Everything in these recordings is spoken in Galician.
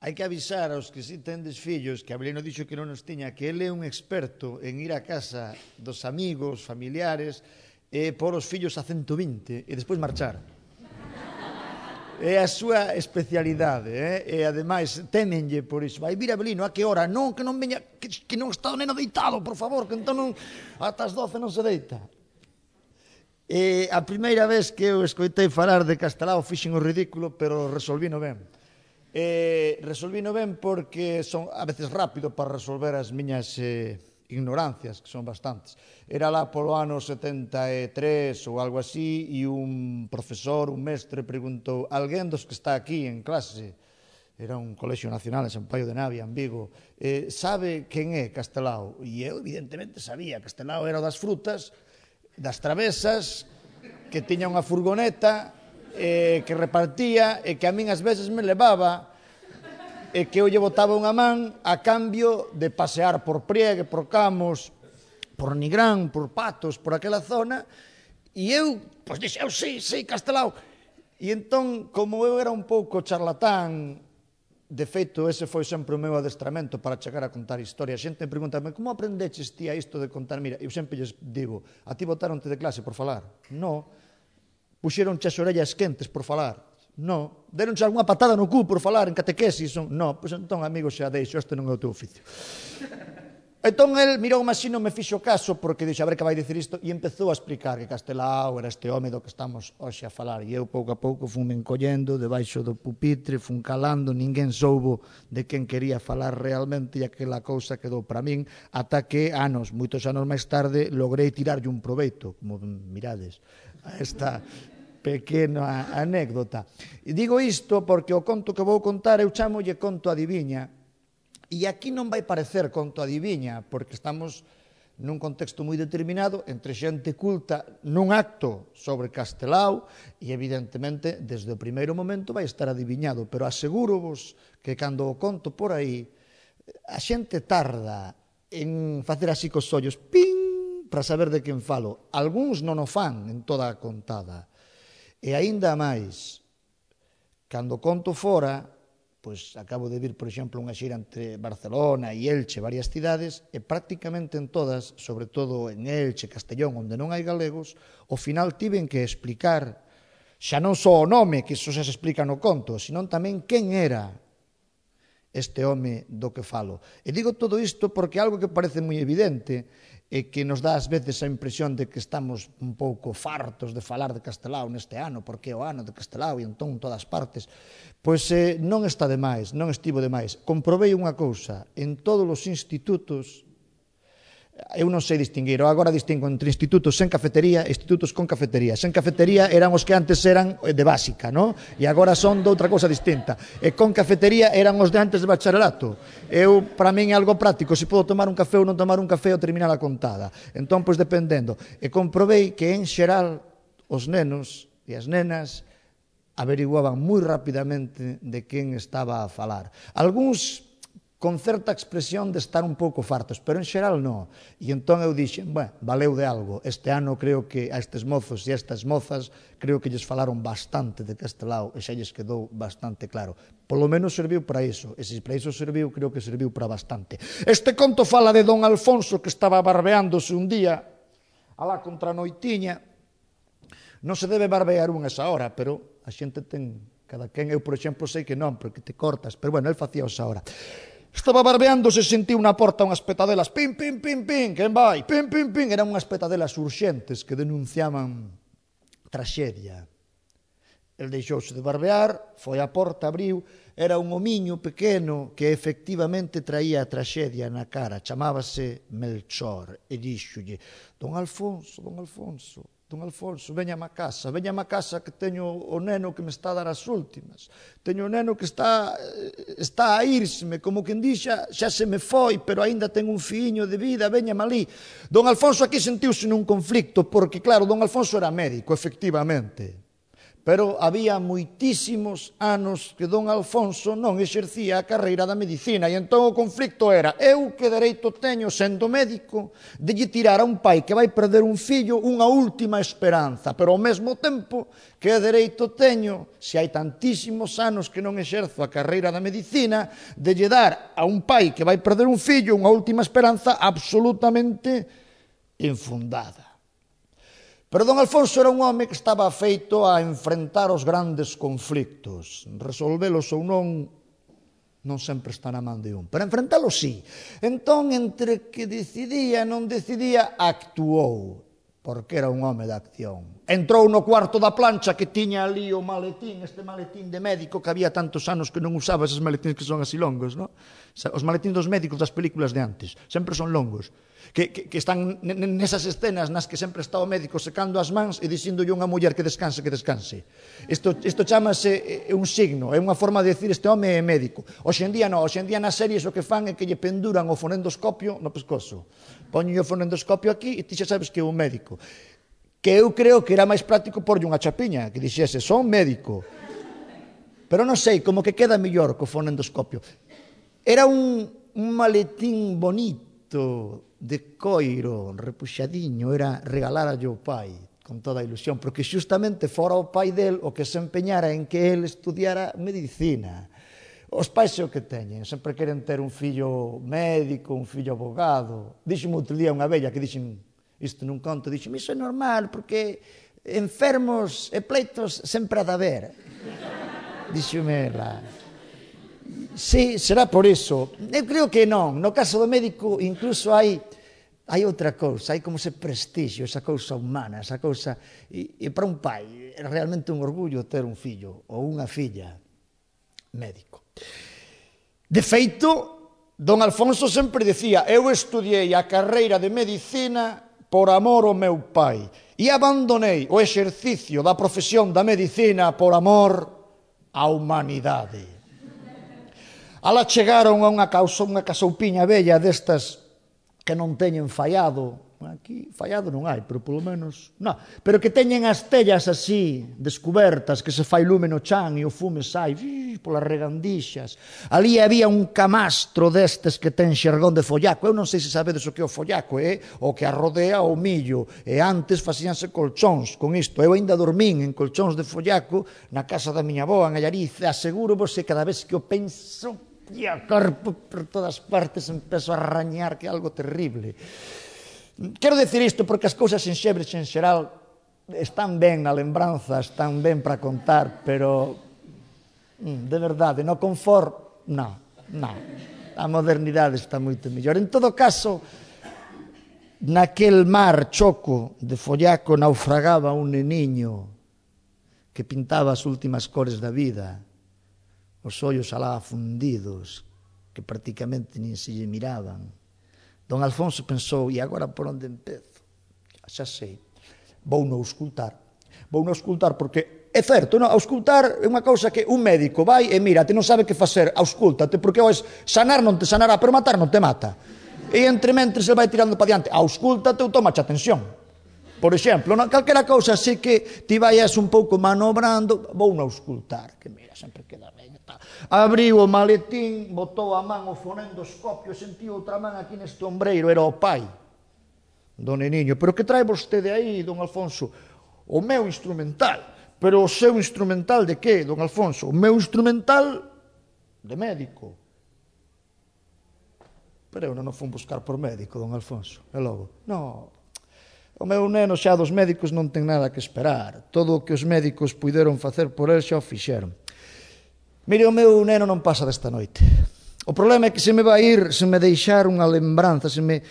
hai que avisar aos que si tendes fillos, que Abelino dixo que non nos tiña, que ele é un experto en ir a casa dos amigos, familiares, e pôr os fillos a 120 e despois marchar. É a súa especialidade, e ademais temenlle por iso. Vai vir Abelino, a que hora? Non, que non veña, que non está o neno deitado, por favor, que entón non, ata as 12 non se deita. E a primeira vez que eu escoitei falar de Castelao fixen o ridículo, pero resolvino ben. Resolvino ben porque son a veces rápido para resolver as miñas ignorancias, que son bastantes. Era lá polo ano 73 ou algo así, e un profesor, un mestre, preguntou: alguén dos que está aquí en clase, era un colexio nacional en San Paio de Navia, en Vigo, sabe quen é Castelao? E eu, evidentemente, sabía. Castelao era o das frutas, das travesas, que tiña unha furgoneta, que repartía, e que a min ás veces me levaba, e que eu lle botaba unha man a cambio de pasear por Priegue, por Camos, por Nigrán, por Patos, por aquela zona, e eu, pois dixe, eu sí, Castelao. E entón, como eu era un pouco charlatán, de feito, ese foi sempre o meu adestramento para chegar a contar historias. A xente me pregunta: como aprendeches ti a isto de contar? Mira, eu sempre lles digo: a ti botaronte de clase por falar? No. Puxeronche as orellas quentes por falar? No. Deronche algunha patada no cu por falar en catequesis? No. Pois entón, amigo, xa deixo, este non é o teu oficio. Entón, el mirou así, non me fixo caso, porque dixo: a ver que vai dicir isto, e empezou a explicar que Castelao era este home do que estamos hoxe a falar, e eu pouco a pouco fun me encollendo debaixo do pupitre, fun calando, ninguén soubo de quen quería falar realmente, e aquela cousa quedou para min, ata que moitos anos máis tarde, logrei tirarlle un proveito, como mirades, a esta pequena anécdota. E digo isto porque o conto que vou contar eu chamolle conto adiviña, e aquí non vai parecer conto adiviña, porque estamos nun contexto moi determinado, entre xente culta, nun acto sobre Castelao, e evidentemente, desde o primeiro momento vai estar adiviñado, pero aseguro-vos que cando o conto por aí, a xente tarda en facer así cos ollos, ping, para saber de quen falo. Algúns non o fan en toda a contada. E aínda máis, cando conto fora, pois acabo de vir, por exemplo, unha xira entre Barcelona e Elche, varias cidades, e prácticamente en todas, sobre todo en Elche, Castellón, onde non hai galegos, ao final tiven que explicar, xa non só o nome, que iso xa se explica no conto, senón tamén quen era este home do que falo. E digo todo isto porque algo que parece moi evidente e que nos dá ás veces a impresión de que estamos un pouco fartos de falar de Castelao neste ano, porque é o ano de Castelao e entón en todas partes, pois non está de máis, non estivo de máis. Comprobei unha cousa: en todos os institutos, eu non sei distinguir, ou agora distingo entre institutos sen cafetería e institutos con cafetería. Sen cafetería eran os que antes eran de básica, non? E agora son de outra cousa distinta. E con cafetería eran os de antes de bacharelato. Para min é algo práctico, se podo tomar un café ou non tomar un café ou terminar a contada. Entón, pois dependendo. E comprobei que, en xeral, os nenos e as nenas averiguaban moi rapidamente de quen estaba a falar. Algúns con certa expresión de estar un pouco fartos, pero en xeral non. E entón eu dixen, valeu de algo. Este ano creo que a estes mozos e a estas mozas creo que lles falaron bastante de Castelao e xa lles quedou bastante claro. Polo menos serviu para iso, e se para iso serviu, creo que serviu para bastante. Este conto fala de don Alfonso, que estaba barbeándose un día alá contra a noitiña. Non se debe barbear un esa hora, pero a xente ten, cada quen, eu por exemplo sei que non, porque te cortas, pero bueno, el facía esa hora. Estaba barbeándose, sentiu na porta unhas petadelas, pim, pim, pim, pim, quen vai? Pim, pim, pim, eran unhas petadelas urxentes que denunciaban traxedia. El deixouse de barbear, foi á porta, abriu, era un homiño pequeno que efectivamente traía a traxedia na cara, chamábase Melchor, e díxolle: don Alfonso, veñame a casa que teño o neno que me está a dar as últimas. Teño o neno que está a írseme, como quen dixa, xa se me foi, pero aínda ten un fiiño de vida, veñame ali. Don Alfonso aquí sentiuse nun conflicto, porque claro, don Alfonso era médico, efectivamente, pero había moitísimos anos que don Alfonso non exercía a carreira da medicina e entón o conflicto era: eu que dereito teño, sendo médico, de lle tirar a un pai que vai perder un fillo unha última esperanza, pero ao mesmo tempo que dereito teño, se hai tantísimos anos que non exerzo a carreira da medicina, de lle dar a un pai que vai perder un fillo unha última esperanza absolutamente infundada. Pero don Alfonso era un home que estaba afeito a enfrentar os grandes conflictos. Resolvelos ou non sempre está na man de un. Pero enfrentalos sí. Entón, entre que decidía e non decidía, actuou. Porque era un home de acción. Entrou no cuarto da plancha que tiña ali o maletín, este maletín de médico que había tantos anos que non usaba eses maletíns que son así longos, non? Os maletíns dos médicos das películas de antes sempre son longos. Que están nesas escenas nas que sempre está o médico secando as mans e dixíndolle unha muller que descanse, que descanse. Isto chamase un signo, é unha forma de decir este home é médico. Hoxe en día non, hoxe en día nas series o que fan é que lle penduran o fonendoscopio no pescozo. Poñen o fonendoscopio aquí e ti xa sabes que é un médico. Que eu creo que era máis práctico porlle unha chapiña, que dixese, son médico. Pero non sei, como que queda mellor co fonendoscopio. Era un maletín bonito, de coiro, repuxadiño, era regalarlle ao pai, con toda a ilusión, porque xustamente fora o pai del o que se empeñara en que el estudiara medicina. Os pais é o que teñen, sempre queren ter un fillo médico, un fillo abogado. Díxeme outro día unha vella que dixen isto nun conto, dixeme, iso é normal, porque enfermos e pleitos sempre ha de haber. Díxeme ela. Sí, será por iso. Eu creo que non. No caso do médico, incluso hai outra cousa, hai como ese prestixio, esa cousa humana, esa cousa... E para un pai é realmente un orgullo ter un fillo ou unha filla médico. De feito, don Alfonso sempre dicía: eu estudiei a carreira de medicina por amor ao meu pai e abandonei o exercicio da profesión da medicina por amor á humanidade. Alá chegaron a unha casoupiña bella destas que non teñen fallado. Aquí fallado non hai, pero polo menos... Non, pero que teñen as tellas así, descubertas, que se fai lume no chan e o fume sai polas regandixas. Ali había un camastro destes que ten xergón de follaco. Eu non sei se sabedes o que é o follaco, o que arrodea o millo. E antes facíanse colchóns con isto. Eu ainda dormín en colchóns de follaco na casa da miña avó, en Allariz. Aseguro vos que cada vez que o penso... e o corpo por todas partes empezo a rañar, que é algo terrible. Quero decir isto porque as cousas enxebres en xeral están ben na lembranza, están ben para contar, pero de verdade, no confort, non. A modernidade está moito mellor. En todo caso, naquel mar choco de follaco naufragaba un neniño que pintaba as últimas cores da vida, os ollos alá fundidos, que prácticamente nin se lle miraban. Don Alfonso pensou, e agora por onde empezo? Xa sei, vouno auscultar porque é certo, non? Auscultar é unha cousa que un médico vai e mira, te non sabe que facer, auscúltate, porque oes, sanar non te sanará, pero matar non te mata. E entre mentres ele vai tirando para diante, auscúltate ou tomache atención. Por exemplo, calquera cousa así que ti vayas un pouco manobrando, vouno auscultar, que mira, sempre queda ben. Abriu o maletín, botou a man o fonendoscopio, sentiu outra man aquí neste ombreiro, era o pai do neniño. Pero que trae vostede aí, don Alfonso? O meu instrumental. Pero o seu instrumental de que, don Alfonso? O meu instrumental de médico. Pero eu non o fun buscar por médico, don Alfonso. E logo, non, o meu neno xa dos médicos non ten nada que esperar. Todo o que os médicos puideron facer por el xa o fixeron. Mire, o meu neno non pasa desta noite. O problema é que se me vai ir, se me deixar unha lembranza,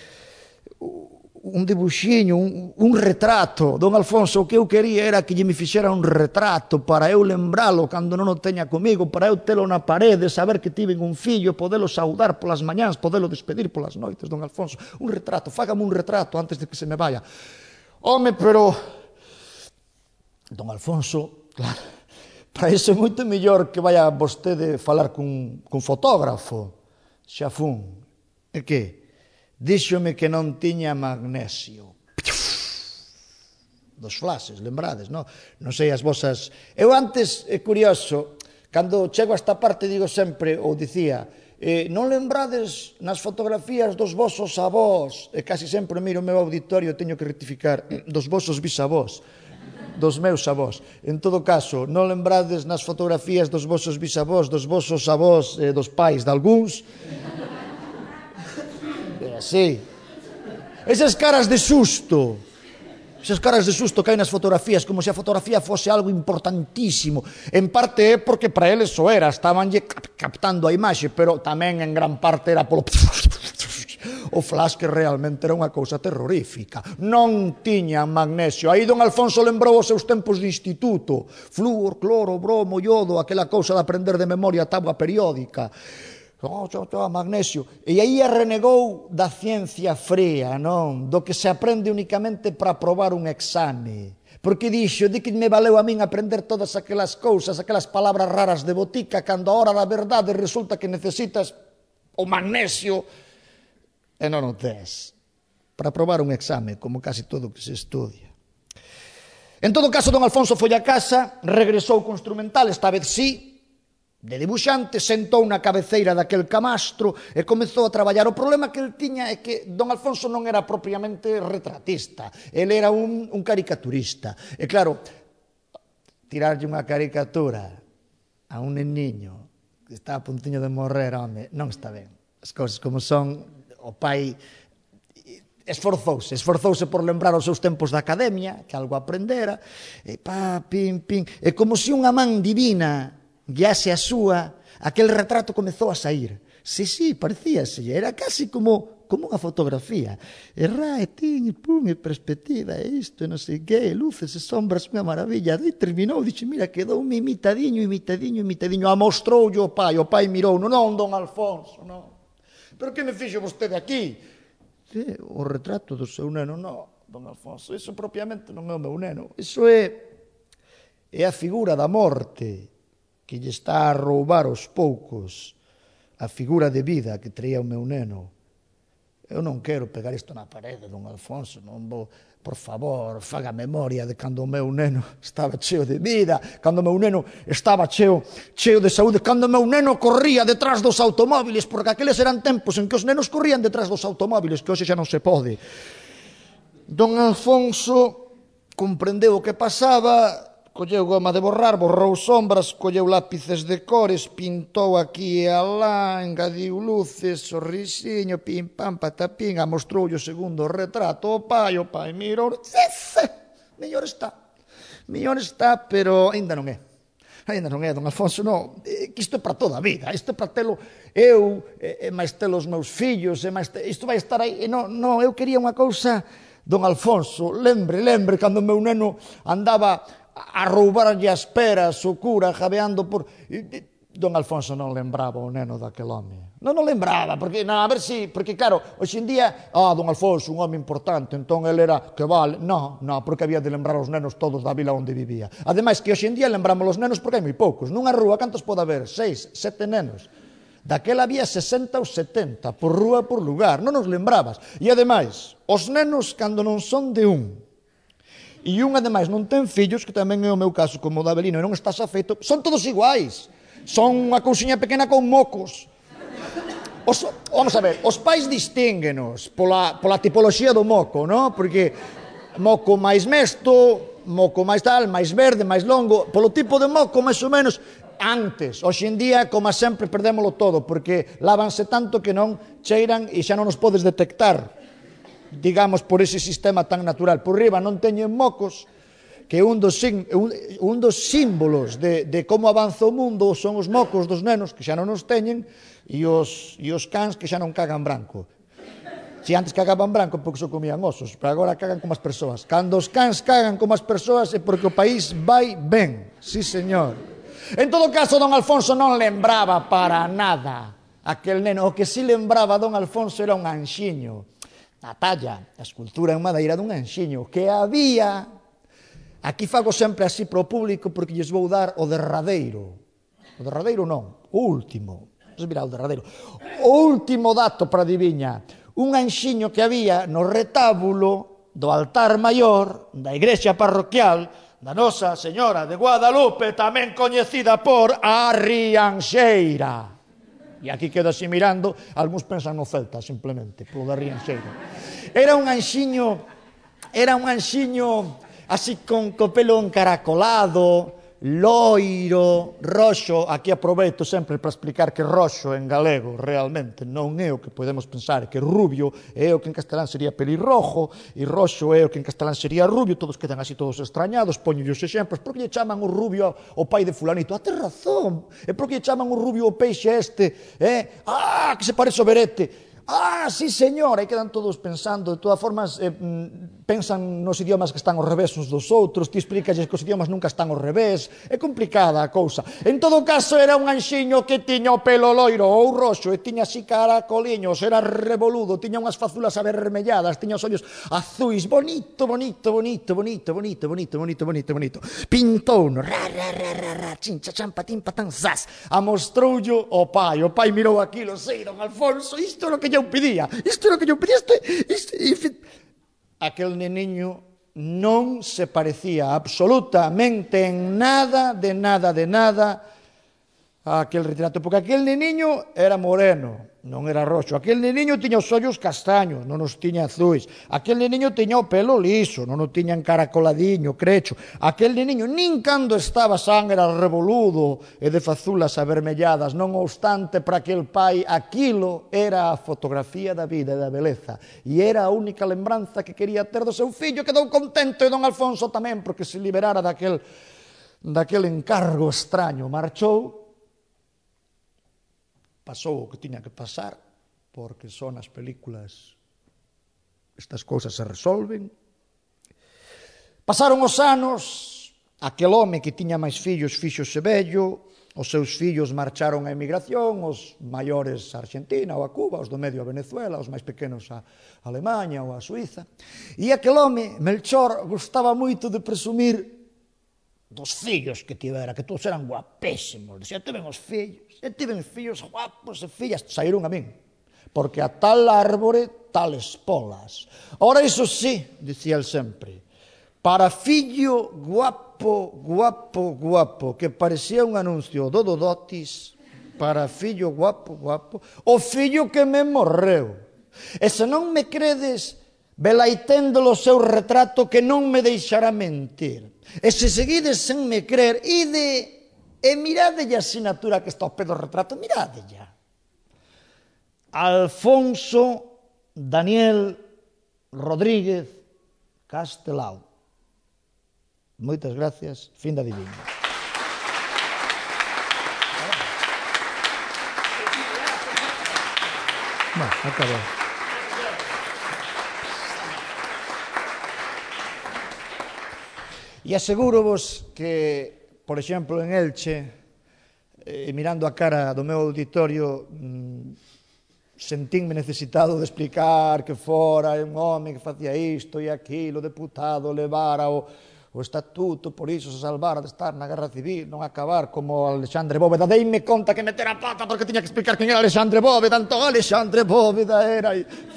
un dibuxiño, un retrato. Don Alfonso, o que eu quería era que lle me fixera un retrato para eu lembralo cando non o teña comigo, para eu telo na parede, saber que tiven un fillo, podelo saudar polas mañáns, podelo despedir polas noites, don Alfonso. Un retrato, fágame un retrato antes de que se me vaya. Home, pero... Don Alfonso, claro... Para iso é moito mellor que vaya vostede falar cun fotógrafo. Xa fun. E que? Díxome que non tiña magnesio. dos flashes, lembrades, non? Non sei as vosas... Eu antes, é curioso, cando chego a esta parte digo sempre, ou dicía, non lembrades nas fotografías dos vosos avós, e casi sempre miro o meu auditorio e teño que rectificar, dos vosos bisavós, dos meus avós. En todo caso, non lembrades nas fotografías dos vosos bisavós, dos vosos avós e dos pais de algúns. É así. Esas caras de susto. Esas caras de susto que hai nas fotografías, como se a fotografía fose algo importantísimo. En parte é porque para eles o era, estabanlle captando a imaxe, pero tamén en gran parte era polo... O flash que realmente era unha cousa terrorífica. Non tiñan magnesio. Aí don Alfonso lembrou os seus tempos de instituto. Flúor, cloro, bromo, iodo, aquela cousa de aprender de memoria a tábua periódica. Magnesio. E aí renegou da ciencia fría, non? Do que se aprende únicamente para aprobar un exame. Porque dixo, de que me valeu a min aprender todas aquelas cousas, aquelas palabras raras de botica, cando a hora da verdade resulta que necesitas o magnesio e non o tes. Para aprobar un exame, como casi todo o que se estudia. En todo caso, don Alfonso foi a casa, regresou co instrumental, esta vez sí, de dibuixante, sentou na cabeceira daquel camastro e comezou a traballar. O problema que el tiña é que don Alfonso non era propiamente retratista, el era un caricaturista. E claro, tirarlle unha caricatura a un neniño que está a puntiño de morrer, home, non está ben. As cousas como son, o pai esforzouse por lembrar os seus tempos da academia, que algo aprendera, e pim, e como se unha man divina guiase a súa, aquel retrato comezou a sair. Sí, parecíase, era casi como unha fotografía. E tin, e pum, e perspectiva, e isto, e non sei que, luces e sombras, unha maravilla. E terminou, dixe, mira, quedou imitadiño, amostroulle o pai mirou, non, don Alfonso, non. Pero que me fixo vostede aquí? O retrato do seu neno, non, don Alfonso, iso propiamente non é o meu neno, iso é a figura da morte, que lle está a roubar aos poucos a figura de vida que traía o meu neno. Eu non quero pegar isto na parede, don Alfonso, non vou, por favor, faga memoria de cando o meu neno estaba cheo de vida, cando o meu neno estaba cheo de saúde, cando o meu neno corría detrás dos automóviles, porque aqueles eran tempos en que os nenos corrían detrás dos automóviles, que hoxe xa non se pode. Don Alfonso comprendeu o que pasaba, colleu goma de borrar, borrou sombras, colleu lápices de cores, pintou aquí e alá, engadiu luces, sorrisiño, pim, pam, patapín, amostroulle o segundo retrato, o pai mirou, mellor está, pero ainda non é, don Alfonso, non, que isto é para toda a vida, isto é para telo eu, e máis telo os meus fillos, isto vai estar aí, non, eu quería unha cousa, don Alfonso, lembre, cando o meu neno andaba a roubarlle as peras, o cura, jabeando por... Don Alfonso non lembraba o neno daquel home. Non lembraba, porque, a ver si, porque claro, hoxe en día, don Alfonso, un home importante, entón ele era, que vale, non, porque había de lembrar os nenos todos da vila onde vivía. Ademais, que hoxe en día lembramos os nenos porque hai moi poucos. Nunha rúa, cantos pode haber? 6, 7 nenos. Daquela había 60 ou 70, por rúa, por lugar, non nos lembrabas. E ademais, os nenos, cando non son de un, e un, ademais, non ten fillos, que tamén é o meu caso, como o da Avelino, e non estás afeito, son todos iguais. Son unha cousiña pequena con mocos. Vamos a ver, os pais distínguenos pola tipoloxía do moco, non? Porque moco máis mesto, moco máis tal, máis verde, máis longo, polo tipo de moco, máis ou menos, antes. Hoxe en día, como sempre, perdémolo todo, porque lávanse tanto que non cheiran e xa non os podes detectar, digamos, por ese sistema tan natural. Por riba non teñen mocos, que un dos símbolos de como avanza o mundo son os mocos dos nenos, que xa non os teñen, e os cans que xa non cagan branco. Si antes cagaban branco porque se comían osos, pero agora cagan como as persoas. Cando os cans cagan como as persoas é porque o país vai ben. Sí, señor. En todo caso, don Alfonso non lembraba para nada aquel neno. O que si lembraba don Alfonso era un anxiño. A talla, a escultura en madeira dun anxiño que había. Aquí fago sempre así para o público porque lles vou dar o derradeiro. O derradeiro non, o último. Mira, o derradeiro. O último dato para adiviña. Un anxiño que había no retábulo do altar maior da igrexa parroquial da Nosa Señora de Guadalupe, tamén coñecida por a Rianxeira. E aquí quedo así mirando, algúns pensan no Celta, simplemente, polo da Rianxeira. Era un anxiño así con co pelo encaracolado, loiro, roxo. Aquí aproveito sempre para explicar que roxo en galego realmente non é o que podemos pensar, que rubio é o que en castelán sería pelirrojo e roxo é o que en castelán sería rubio. Todos quedan así todos extrañados. Poño os exemplos. Por que lle chaman o rubio o pai de fulanito? Tes razón. E por que lle chaman o rubio o peixe este? Que se parece o berete. Sí, señor, aí quedan todos pensando. De todas formas, pensan nos idiomas que están ao revés uns dos outros. Ti explícalles que os idiomas nunca están ao revés. É complicada a cousa. En todo caso, era un anxiño que tiña o pelo loiro ou roxo e tiña así caracoliños, era revoludo, tiña unhas fazulas avermelladas, tiña os ollos azuis, bonito. Pintouno, chincha, champa, timpa, tan, zas. Amostroullo o pai mirou aquilo, sei, don Alfonso, isto é o que eu pedía, aquel neniño non se parecía absolutamente en nada a aquel retrato, porque aquel neniño era moreno, non era roxo. Aquel neniño tiña os ollos castaños, non os tiña azuis. Aquel neniño tiña o pelo liso, non o tiña encaracoladiño, crecho. Aquel neniño, nin cando estaba san, era revoludo e de fazulas avermelladas. Non obstante, para aquel pai, aquilo era a fotografía da vida e da beleza. E era a única lembranza que quería ter do seu fillo. Quedou contento, e don Alfonso tamén, porque se liberara daquel encargo extraño. Marchou. Pasou o que tiña que pasar, porque son as películas, estas cousas se resolven. Pasaron os anos, aquel home que tiña máis fillos fíxose vello, os seus fillos marcharon á emigración, os maiores a Argentina ou a Cuba, os do medio a Venezuela, os máis pequenos a Alemanha ou a Suiza. E aquel home, Melchor, gostaba moito de presumir dos fillos que tivera, que todos eran guapésimos. Dicía, tiven os fillos, e tiven fillos guapos e fillas, saíron a min, porque a tal árbore, tales polas. Ora, iso sí, dicía el sempre, para fillo guapo, que parecía un anuncio do Dodotis, para fillo guapo, o fillo que me morreu. E se non me credes, velaitendo o seu retrato, que non me deixará mentir. E se seguides sen me crer, ide e miradelle a asinatura que está ao pé do retrato, miradelle. Alfonso Daniel Rodríguez Castelao. Moitas gracias, fin da adivinha. Acabou. E asegurovos que, por exemplo, en Elche, mirando a cara do meu auditorio, sentínme necesitado de explicar que fora un home que facía isto e aquilo, deputado, levara o estatuto, por iso se salvara de estar na guerra civil, non acabar como Alexandre Bóveda. Deime conta que meter a pata porque tiña que explicar quen era Alexandre Bóveda. Entón Alexandre Bóveda era...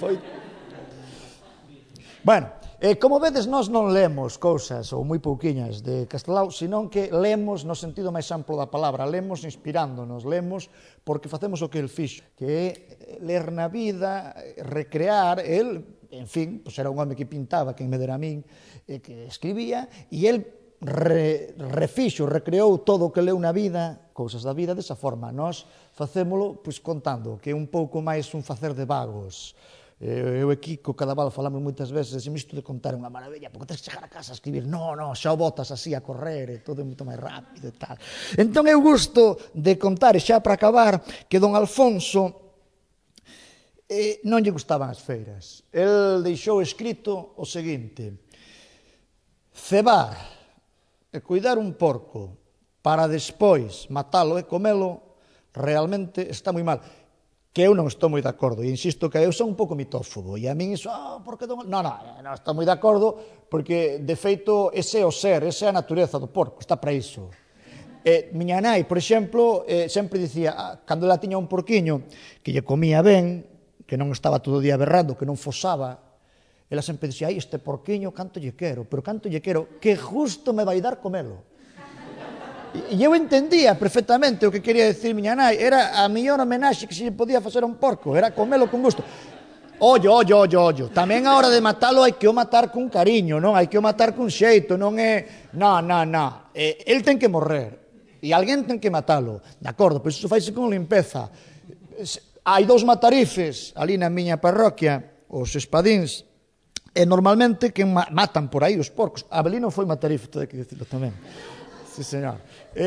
Bueno, como vedes, nós non lemos cousas ou moi pouquiñas de Castelao, senón que lemos no sentido máis amplo da palabra, lemos inspirándonos, lemos porque facemos o que el fixo, que é ler na vida, recrear. El, en fin, pues era un home que pintaba, quen me dera a min, que escribía, e el refixo, recreou todo o que leu na vida, cousas da vida, desa forma. Nós facémolo pois contando, que é un pouco máis un facer de vagos. Eu e Kiko Cadaval falamos moitas veces e isto de contar é unha maravilla, porque tens que chegar a casa a escribir. Non, xa o botas así a correr e todo é moito máis rápido e tal. Entón eu gusto de contar, e xa para acabar, que don Alfonso non lle gustaban as feiras. El deixou escrito o seguinte: cebar e cuidar un porco para despois matalo e comelo realmente está moi mal. Que eu non estou moi de acordo, e insisto que eu son un pouco mitófobo, e a min iso, porque non estou moi de acordo, porque, de feito, ese é o ser, esa é a natureza do porco, está para iso. Miña nai, por exemplo, sempre dicía, cando ela tiña un porquiño, que lle comía ben, que non estaba todo o día berrando, que non fosaba, Ela sempre dixía, ai, este porquiño, canto lle quero, pero canto lle quero, que justo me vai dar comelo. E eu entendía perfectamente o que quería decir miña nai, era a mellor homenaxe que se lle podía facer a un porco, era comelo con gusto. Ollo, tamén a hora de matalo hai que o matar con cariño, non hai que o matar con xeito, non é... Non. El ten que morrer, e alguén ten que matalo, de acordo, pois iso faise con limpeza. Hai 2 matarifes ali na miña parroquia, os espadíns, e normalmente que matan por aí os porcos. Abelino foi matarife, todo hai que dicirlo tamén. Sí, señor.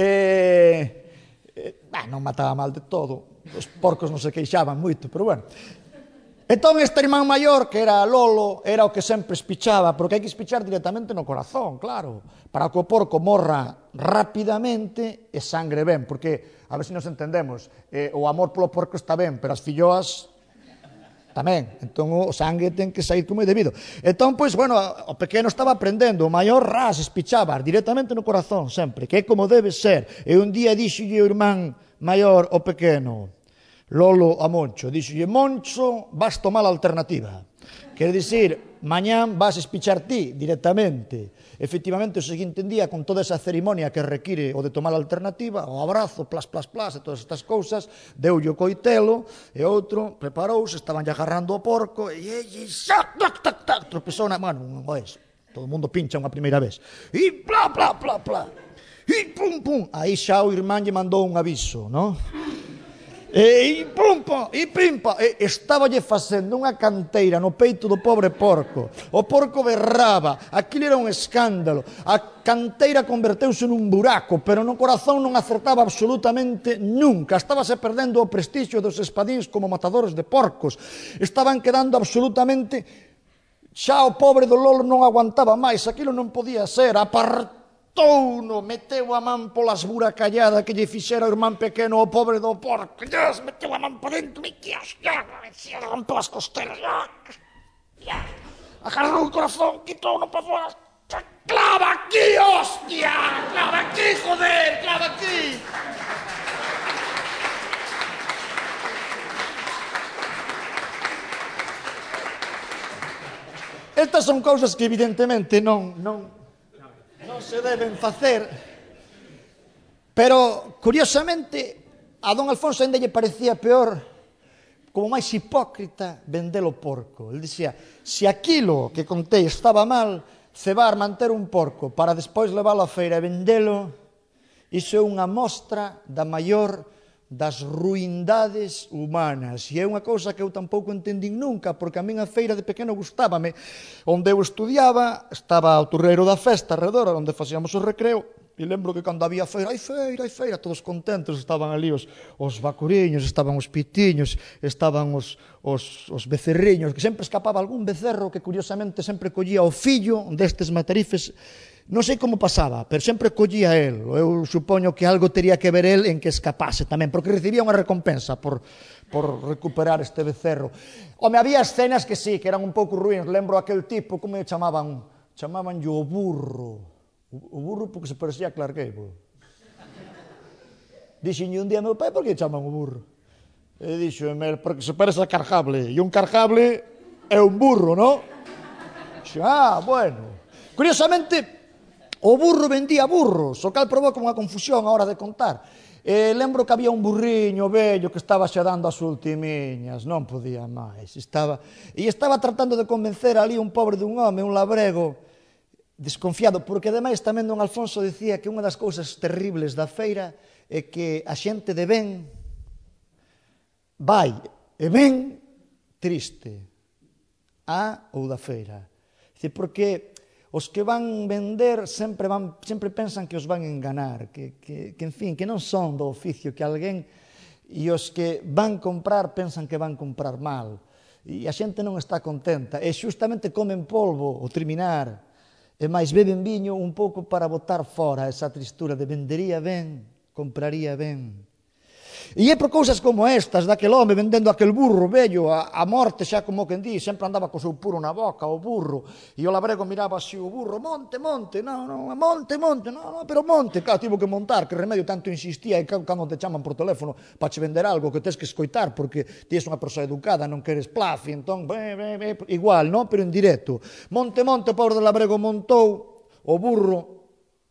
Non mataba mal de todo. Os porcos non se queixaban moito, pero bueno. Entón, este irmán maior, que era Lolo, era o que sempre espichaba, porque hai que espichar directamente no corazón, claro, para que o porco morra rapidamente e sangre ben, porque, a ver se nos entendemos, o amor polo porco está ben, pero as filloas tamén, entón o sangue ten que sair como é debido. Entón, pois, bueno, o pequeno estaba aprendendo, o maior espichaba directamente no corazón sempre, que é como debe ser. E un día dixolle o irmán maior ao pequeno, Lolo a Moncho, dixolle, Moncho, vas tomar a alternativa. Quer dicir, mañán vas espichar ti directamente. Efectivamente, o seguinte día, con toda esa cerimonia que require o de tomar a alternativa, o abrazo, plas, e todas estas cousas, deulle o coitelo, e outro preparouse, estaban lle agarrando o porco, e tropezou na mano, todo o mundo pincha unha primeira vez, e plá, e pum, aí xa o irmán lle mandou un aviso, non? E pumpa, e pimpa, estaballe facendo unha canteira no peito do pobre porco. O porco berraba, aquilo era un escándalo. A canteira converteuse nun buraco, pero no corazón non acertaba absolutamente nunca. Estábase perdendo o prestixio dos espadíns como matadores de porcos. Estaban quedando absolutamente... Xa o pobre do Lolo non aguantaba máis, aquilo non podía ser, Touno, meteu a man pola esburacallada que lle fixera o irmán pequeno o pobre do porco. Meteu a man por dentro e meteu polas costelas. Agarrou o corazón, quitou no pa fora. Clava aquí, hostia! Clava aquí, joder, clava aquí! Estas son cousas que evidentemente non se deben facer, pero, curiosamente, a don Alfonso ainda lle parecía peor, como máis hipócrita, vender o porco. Ele dicía, se aquilo que contei estaba mal, cebar, manter un porco, para despois leválo á feira e vendelo, iso é unha mostra da maior das ruindades humanas. E é unha cousa que eu tampouco entendín nunca, porque a min a feira de pequeno gustábame. Onde eu estudiaba, estaba o turreiro da festa arredor, onde facíamos o recreo, e lembro que cando había feira, hai feira, todos contentos, estaban ali os bacuriños, estaban os pitiños, estaban os becerriños, que sempre escapaba algún becerro que curiosamente sempre collía o fillo destes matarifes. Non sei como pasaba, pero sempre collía el. Eu supoño que algo tería que ver el en que escapase tamén, porque recibía unha recompensa por recuperar este becerro. Home, había escenas que sí, que eran un pouco ruíns. Lembro aquel tipo, como me chamaban? Chamabanlle o burro. O burro porque se parecía a Clark Gable. Dixenlle un día a meu pai, por que chaman o burro? E dixo-me, porque se parece a Carjable. E un Carjable é un burro, non? Dixo, bueno. Curiosamente, o burro vendía burros, o cal provoca unha confusión a hora de contar. Lembro que había un burriño vello que estaba xa dando as ultimiñas, non podía máis. Estaba tratando de convencer ali un pobre dun home, un labrego, desconfiado, porque ademais tamén don Alfonso dicía que unha das cousas terribles da feira é que a xente de ben vai e ven triste ou da feira. Porque os que van vender sempre pensan que os van enganar, que en fin, que non son do oficio, que alguén, e os que van comprar pensan que van comprar mal, e a xente non está contenta, e xustamente comen polvo ao terminar, e máis beben viño un pouco para botar fora esa tristura de vendería ben, compraría ben. E é por cousas como estas, daquele home vendendo aquel burro vello, a morte xa como quen di, sempre andaba co seu puro na boca, o burro, e o labrego miraba así o burro, monte, monte, non, pero monte, claro, tivo que montar, que remedio tanto insistía, e cando te chaman por teléfono para che vender algo que tens que escoitar, porque ti és unha persoa educada, non queres plafi, entón, igual, non? Pero en directo. Monte, monte, pobre do labrego montou, o burro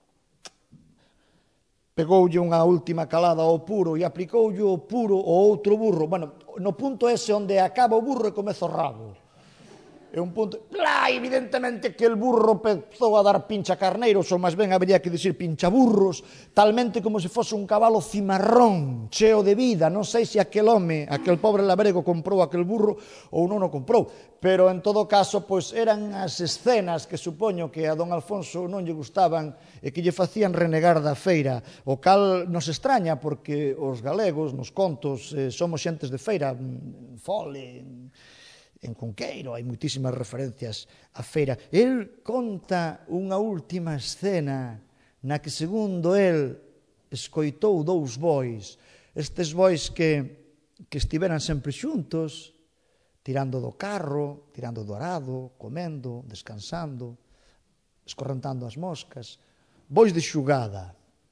pegoulle unha última calada ao puro e aplicoulle o puro ao outro burro. Bueno, no punto ese onde acaba o burro e comeza o rabo. É un punto... evidentemente que el burro empezou a dar pincha carneiros, ou máis ben habería que dicir pincha burros, talmente como se fose un cabalo cimarrón, cheo de vida. Non sei se aquel home, aquel pobre labrego, comprou aquel burro ou non o comprou, pero en todo caso, pois eran as escenas que supoño que a don Alfonso non lle gustaban e que lle facían renegar da feira, o cal nos extraña porque os galegos, nos contos, somos xentes de feira, fole, en Cunqueiro, hai moitísimas referencias á feira. El conta unha última escena na que, segundo el, escoitou dous bois, estes bois que estiveran sempre xuntos, tirando do carro, tirando do arado, comendo, descansando, escorrentando as moscas, bois de xugada.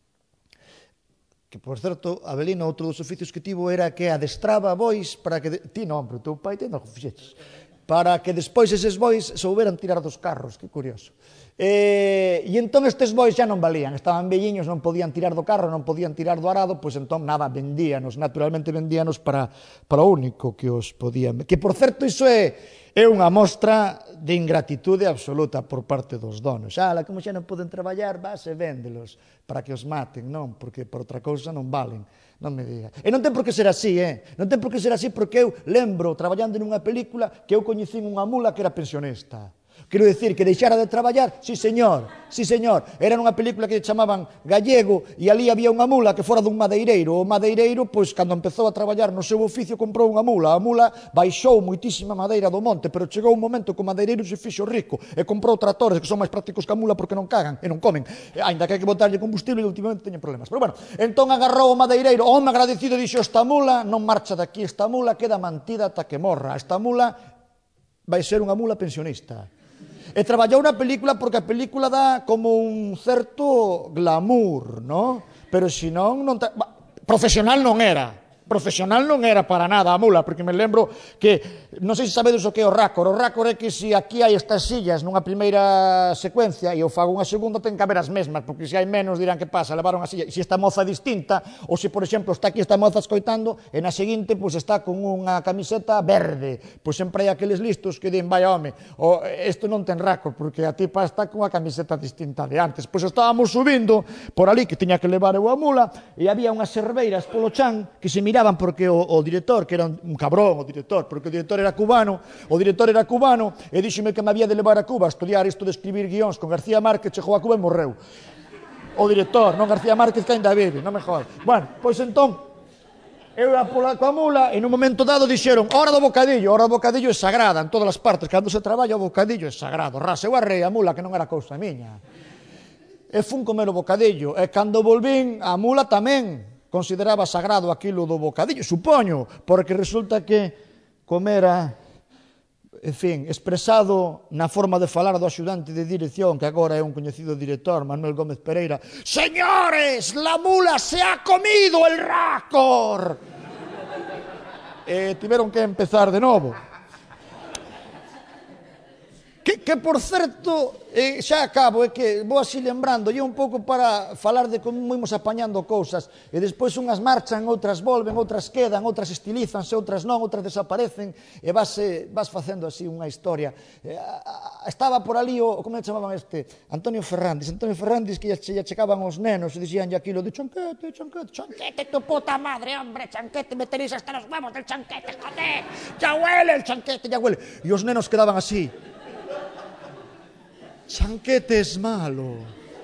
Que, por certo, Abelino, outro dos oficios que tivo era que adestraba bois para que... Ti non, pero teu pai ten algo fixeches. Para que despois eses bois souberan tirar dos carros, que curioso. E entón estes bois xa non valían, estaban velliños, non podían tirar do carro, non podían tirar do arado, pois entón nada, vendíanos, naturalmente vendíanos para o único que os podían... Que, por certo, iso é unha mostra de ingratitude absoluta por parte dos donos. Como xa non poden traballar, vas e véndelos para que os maten, non? Porque por outra cousa non valen. Non me diga. E non ten por que ser así, Non ten por que ser así porque eu lembro, traballando nunha película, que eu coñecín unha mula que era pensionista. Quero dicir que deixara de traballar, sí señor. Era nunha película que chamaban Gallego e ali había unha mula que fora dun madeireiro. O madeireiro, pois, cando empezou a traballar no seu oficio, comprou unha mula. A mula baixou moitísima madeira do monte, pero chegou un momento que o madeireiro se fixo rico e comprou tractores que son máis prácticos que a mula porque non cagan e non comen. Ainda que hai que botarlle combustible e últimamente teñen problemas. Pero bueno, entón agarrou o madeireiro, o home agradecido, dixo: esta mula non marcha daqui, esta mula queda mantida ata que morra. Esta mula vai ser unha mula pensionista. E traballou na película porque a película dá como un certo glamour, non? Pero senón non... Profesional non era. Profesional non era para nada a mula, porque me lembro que, non sei se sabedes o que é o rácor. O rácor é que se aquí hai estas sillas nunha primeira secuencia e eu fago unha segunda, ten que haber as mesmas, porque se hai menos dirán que pasa, levaron a silla. E se esta moza é distinta, ou se, por exemplo, está aquí esta moza escoitando, e na seguinte, pois está con unha camiseta verde, pois sempre hai aqueles listos que din: vai home, isto non ten rácor, porque a tipa está con unha camiseta distinta de antes. Pois estábamos subindo por ali, que tiña que levar eu a mula, e había unhas serveiras polo chan que se miraban porque o director, que era un cabrón o director, porque o director era cubano, e díxome que me había de levar a Cuba a estudiar isto de escribir guións con García Márquez. Chegou a Cuba e morreu. O director, non García Márquez, que ainda vive, non me jodas. Bueno, pois entón, eu ia coa mula e nun momento dado dixeron: hora do bocadillo é sagrada en todas as partes, cando se traballa o bocadillo é sagrado. Eu arrei a mula, que non era cousa miña. E fun comer o bocadillo, e cando volvín, a mula tamén consideraba sagrado aquilo do bocadillo, supoño, porque resulta que comera, en fin, expresado na forma de falar do axudante de dirección, que agora é un coñecido director, Manuel Gómez Pereira: señores, la mula se ha comido el rácor. E tiveron que empezar de novo. Que por certo, xa acabo, é que vou así lembrando, e un pouco para falar de como imos apañando cousas, e despois unhas marchan, outras volven, outras quedan, outras estilízanse, outras non, outras desaparecen, e vas facendo así unha historia. Estaba por ali como le chamaban Antonio Ferrandis, que lle chegaban os nenos e dixíanlle aquilo de chanquete, tu puta madre, hombre, chanquete, me tenéis hasta los huevos del chanquete, joder, ya huele el chanquete, ya huele. E os nenos quedaban así: chanquete es malo.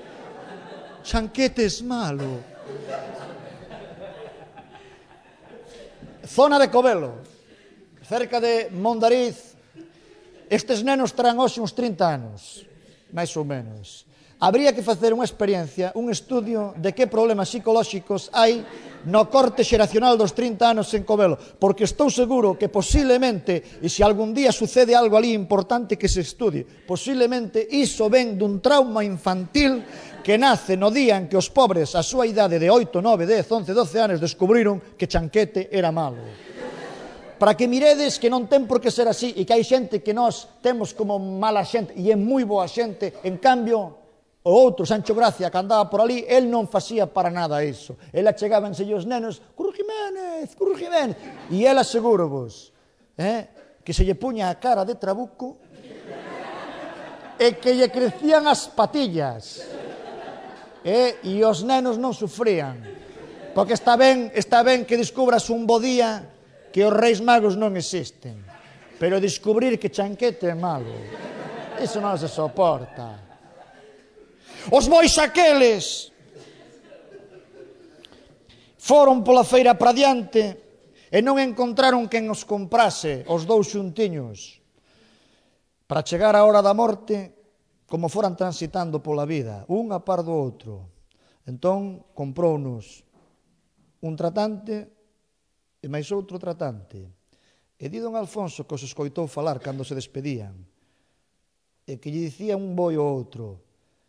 Zona de Covelo, cerca de Mondariz. Estes nenos terán hoxe uns 30 anos, máis ou menos. habría que facer unha experiencia, un estudio de que problemas psicolóxicos hai no corte xeracional dos 30 anos en Covelo, porque estou seguro que posiblemente, e se algún día sucede algo ali importante que se estudie, posiblemente iso ven dun trauma infantil que nace no día en que os pobres a súa idade de 8, 9, 10, 11, 12 anos descubriron que Chanquete era malo. Para que miredes que non ten por que ser así e que hai xente que nós temos como mala xente e é moi boa xente, en cambio o outro, Sancho Gracia, que andaba por ali, el non facía para nada iso. El achegábanse os nenos, Curro Jiménez, e el aseguro-vos que se lle puña a cara de trabuco e que lle crecían as patillas. E os nenos non sufrían, porque está ben que descubras un bo día que os Reis Magos non existen, pero descubrir que Chanquete é malo, iso non se soporta. Os bois aqueles foron pola feira para diante e non encontraron quen os comprase, os dous xuntiños. Para chegar á hora da morte, como foran transitando pola vida, un a par do outro. Entón, comprounos un tratante e máis outro tratante. E di don Alfonso que os escoitou falar cando se despedían, e que lle dicía un boi ao outro: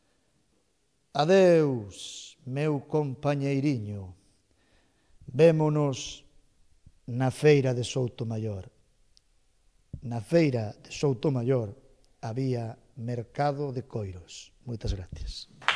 adeus, meu compañeiriño, vémonos na feira de Soutomaior. Na feira de Soutomaior había mercado de coiros. Moitas gracias.